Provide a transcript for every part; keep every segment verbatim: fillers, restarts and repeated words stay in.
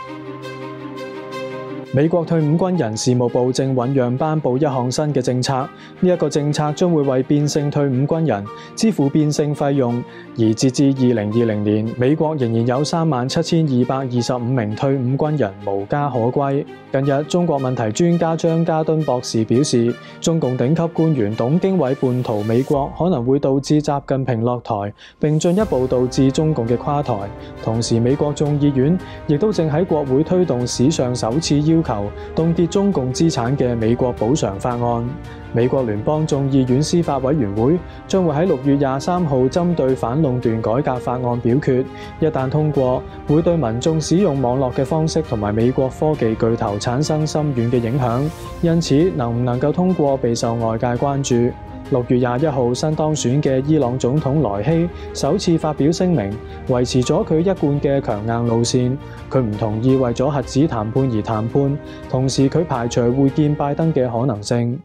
美國退伍軍人事務部正醞釀頒布一項新嘅政策，呢、這、一個政策將會為變性退伍軍人支付變性費用，而截至二零二零年，美國仍然有三萬七千二百二十五名退伍軍人無家可歸。近日，中國問題專家張家敦博士表示，中共頂級官員董經緯叛逃美國，可能會導致習近平落台，並進一步導致中共嘅垮台。同時，美國眾議院亦都正喺國會推動史上首次要求凍結中共資產嘅美國補償法案。美國聯邦眾議院司法委員會將會喺六月廿三號針對反壟斷改革法案表決，一旦通過，會對民眾使用網絡嘅方式同埋美國科技巨頭產生深遠嘅影響，因此能唔能夠通過備受外界關注。六月廿一號新當選嘅伊朗總統萊希首次發表聲明，維持咗佢一貫嘅強硬路線。佢唔同意為咗核子談判而談判，同時佢排除會見拜登嘅可能性。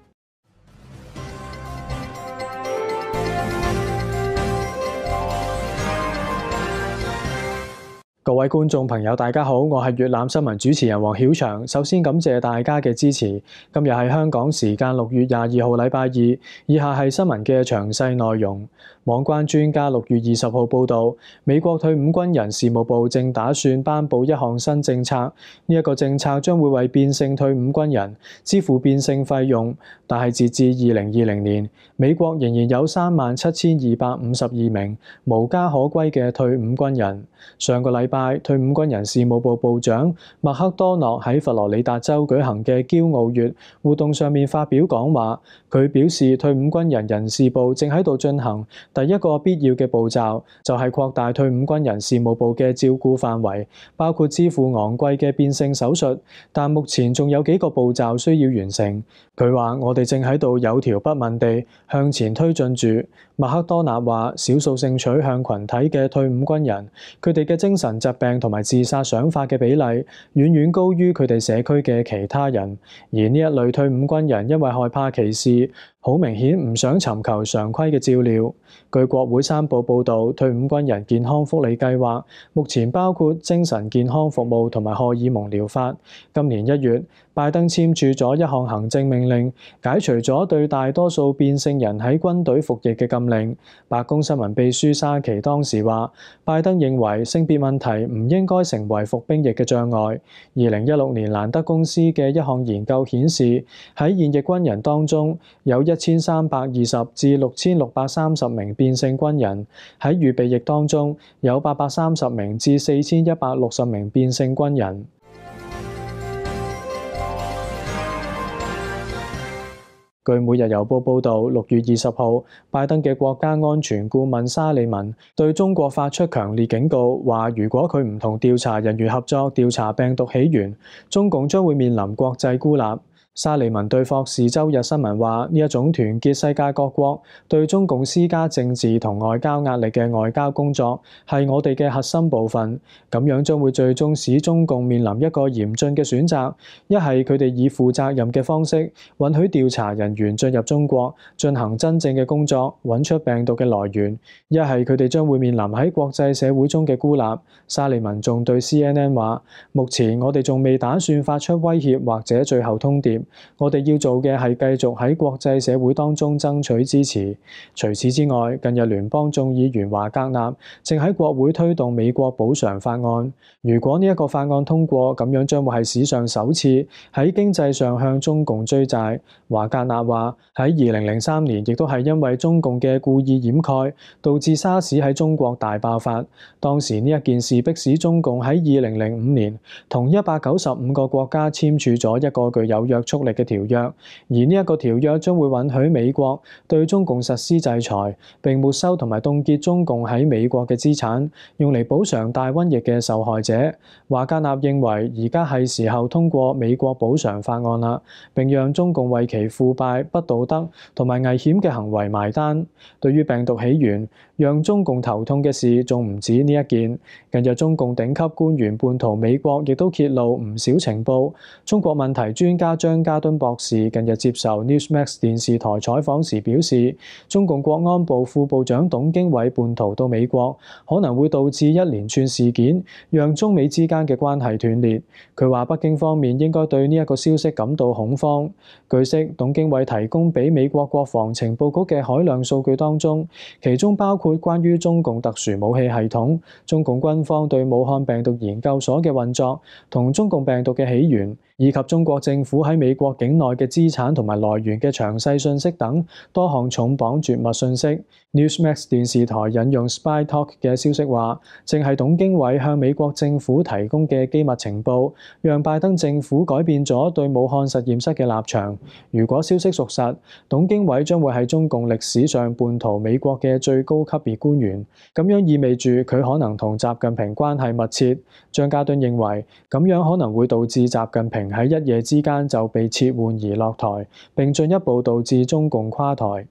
各位觀眾朋友，大家好，我係粵覽新聞主持人黃曉翔。首先感謝大家嘅支持。今日係香港時間六月廿二號禮拜二，以下係新聞嘅詳細內容。網關專家六月二十號報導，美國退伍軍人事務部正打算頒布一項新政策，呢、這、一個政策將會為變性退伍軍人支付變性費用，但係截至二零二零年，美國仍然有三萬七千二百五十二名無家可歸嘅退伍軍人。上個禮拜，退伍軍人事務部部長麥克多諾喺佛羅里達州舉行嘅驕傲月活動上面發表講話，佢表示退伍軍人人事部正喺度進行第一個必要嘅步驟，就係擴大退伍軍人事務部嘅照顧範圍，包括支付昂貴嘅變性手術，但目前仲有幾個步驟需要完成。佢話：我哋正喺度有條不紊地向前推進住。麥克多納話：少數性取向群體嘅退伍軍人，佢哋嘅精神疾病同埋自殺想法嘅比例遠遠高於佢哋社區嘅其他人，而呢一類退伍軍人因為害怕歧視，好明顯唔想尋求常規嘅照料。據國會山報報導，退伍軍人健康福利計劃目前包括精神健康服務同埋荷爾蒙療法。今年一月，拜登簽署咗一項行政命令，解除咗對大多數變性人喺軍隊服役嘅禁令。白宮新聞秘書沙奇當時話，拜登認為性別問題唔應該成為服兵役嘅障礙。二零一六年蘭德公司嘅一項研究顯示，喺現役軍人當中有一千三百二十至六千六百三十名變性軍人，喺預備役當中有八百三十名至四千一百六十名變性軍人。據每日郵報報導，六月二十號，拜登嘅國家安全顧問沙利文對中國發出強烈警告，話如果佢唔同調查人員合作調查病毒起源，中共將會面臨國際孤立。沙利文對霍士周日新聞話：呢一種團結世界各國對中共施加政治同外交壓力嘅外交工作係我哋嘅核心部分，咁樣將會最終使中共面臨一個嚴峻嘅選擇，一係佢哋以負責任嘅方式允許調查人員進入中國進行真正嘅工作，揾出病毒嘅來源，一係佢哋將會面臨喺國際社會中嘅孤立。沙利文仲對 C N N 話：目前我哋仲未打算發出威脅或者最後通牒。我哋要做嘅係繼續喺國際社會當中爭取支持。除此之外，近日聯邦眾議員華格納正喺國會推動美國補償法案。如果呢一個法案通過，咁樣將會係史上首次喺經濟上向中共追債。華格納話：喺二零零三年，亦都係因為中共嘅故意掩蓋，導致沙士喺中國大爆發。當時呢一件事迫使中共喺二零零五年同一百九十五個國家簽署咗一個具有約束力嘅條約，而呢一個條約將會允許美國對中共實施制裁，並沒收同埋凍結中共喺美國嘅資產，用嚟補償大瘟疫嘅受害者。華格納認為而家係時候通過美國補償法案啦，並讓中共為其腐敗、不道德同埋危險嘅行為埋單。對於病毒起源， 讓中共頭痛嘅事仲唔止呢一件。近日中共頂級官員叛逃美國，亦都揭露唔少情報。中國問題專家張家敦博士近日接受 Newsmax 電視台採訪時表示，中共國安部副部長董經緯叛逃到美國，可能會導致一連串事件，讓中美之間嘅關係斷裂。佢話北京方面應該對呢一個消息感到恐慌。據悉，董經緯提供俾美國國防情報局嘅海量數據當中，其中包括關於中共特殊武器系統、中共軍方對武漢病毒研究所嘅運作同中共病毒嘅起源，以及中國政府喺美國境內嘅資產同埋來源嘅詳細信息等多項重磅絕密信息。Newsmax 電視台引用 Spy Talk 嘅消息話，正係董經緯向美國政府提供嘅機密情報，讓拜登政府改變咗對武漢實驗室嘅立場。如果消息屬實，董經緯將會係中共歷史上叛逃美國嘅最高級別官員，咁樣意味住佢可能同習近平關係密切。張家敦認為，咁樣可能會導致習近平喺一夜之間就被撤換而落台，並進一步導致中共垮台。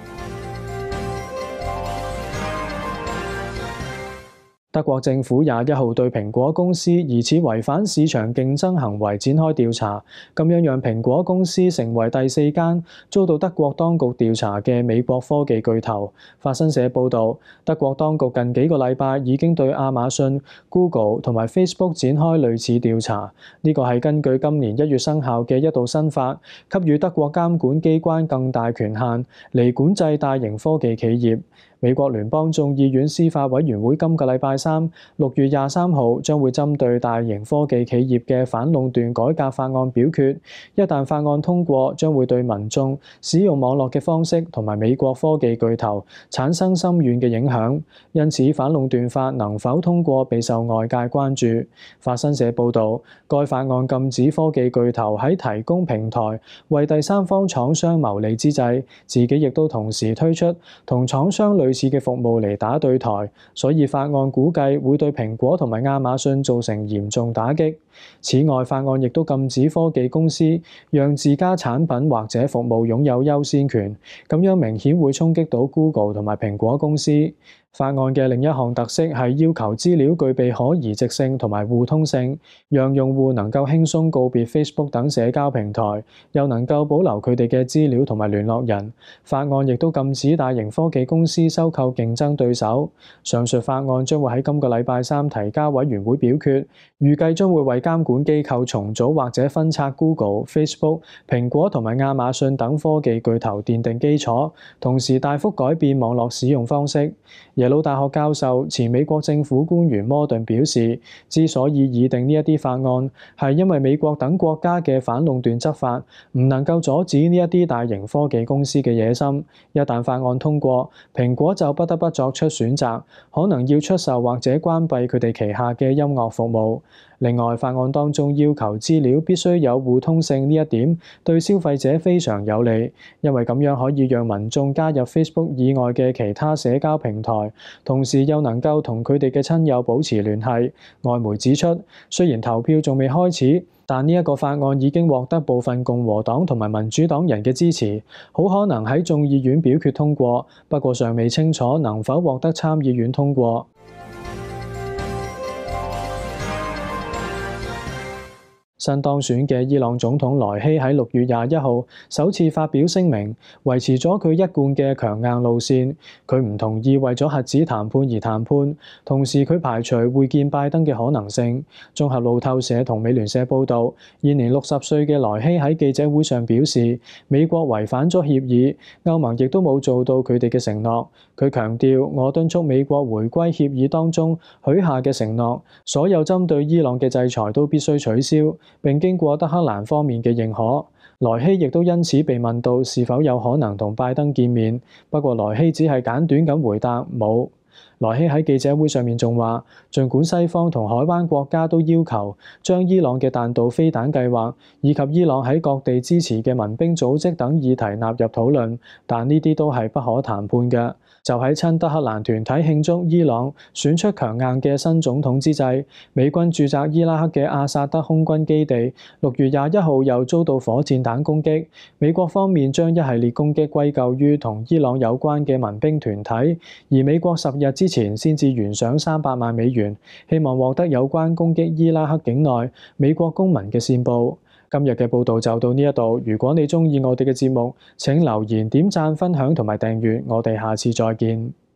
德國政府廿一號對蘋果公司疑似違反市場競爭行為展開調查，咁樣讓蘋果公司成為第四間遭到德國當局調查嘅美國科技巨頭。法新社報導，德國當局近幾個禮拜已經對亞馬遜、Google 同埋 Facebook 展開類似調查。呢個係根據今年一月生效嘅一道新法，給予德國監管機關更大權限嚟管制大型科技企業。美國聯邦眾議院司法委員會今個禮拜三六月廿三號將會針對大型科技企業嘅反壟斷改革法案表決。一旦法案通過，將會對民眾使用網絡嘅方式同埋美國科技巨頭產生深遠嘅影響。因此，反壟斷法能否通過備受外界關注。法新社報導，該法案禁止科技巨頭喺提供平台為第三方廠商牟利之際，自己亦都同時推出同廠商類類似嘅服務嚟打對台，所以法案估計會對蘋果同埋亞馬遜造成嚴重打擊。此外，法案亦都禁止科技公司讓自家產品或者服務擁有優先權，咁樣明顯會衝擊到 Google 同埋蘋果公司。法案嘅另一項特色係要求資料具備可移植性同埋互通性，讓用戶能夠輕鬆告別 Facebook 等社交平台，又能夠保留佢哋嘅資料同埋聯絡人。法案亦都禁止大型科技公司收購競爭對手。上述法案將會喺今個禮拜三提交委員會表決，預計將會為監管機構重組或者分拆 Google、Facebook、蘋果同埋亞馬遜等科技巨頭奠定基礎，同時大幅改變網絡使用方式。耶魯大學教授、前美國政府官員摩頓表示，之所以擬定呢一啲法案，係因為美國等國家嘅反壟斷執法唔能夠阻止呢一啲大型科技公司嘅野心。一旦法案通過，蘋果就不得不作出選擇，可能要出售或者關閉佢哋旗下嘅音樂服務。另外，法案當中要求資料必須有互通性呢一點，對消費者非常有利，因為咁樣可以讓民眾加入 Facebook 以外嘅其他社交平台，同時又能夠同佢哋嘅親友保持聯繫。外媒指出，雖然投票仲未開始，但呢一個法案已經獲得部分共和黨同埋民主黨人嘅支持，好可能喺眾議院表決通過，不過尚未清楚能否獲得參議院通過。新當選嘅伊朗總統萊希喺六月廿一號首次發表聲明，維持咗佢一貫嘅強硬路線。佢唔同意為咗核子談判而談判，同時佢排除會見拜登嘅可能性。綜合路透社同美聯社報導，現年六十歲嘅萊希喺記者會上表示，美國違反咗協議，歐盟亦都冇做到佢哋嘅承諾。佢強調，我敦促美國回歸協議當中許下嘅承諾，所有針對伊朗嘅制裁都必須取消，並經過德黑蘭方面嘅認可。萊希亦都因此被問到是否有可能同拜登見面，不過萊希只係簡短咁回答冇。 萊希喺記者會上面仲話，儘管西方同海灣國家都要求將伊朗嘅彈道飛彈計劃以及伊朗喺各地支持嘅民兵組織等議題納入討論，但呢啲都係不可談判嘅。就喺親德黑蘭團體慶祝伊朗選出強硬嘅新總統之際，美軍駐紮伊拉克嘅阿薩德空軍基地六月廿一號又遭到火箭彈攻擊。美國方面將一系列攻擊歸咎於同伊朗有關嘅民兵團體，而美國十日之前先至懸賞三百萬美元，希望獲得有關攻擊伊拉克境內美國公民嘅線報。今日嘅報導就到呢一度。如果你鍾意我哋嘅節目，請留言、點讚、分享同埋訂閱。我哋下次再見。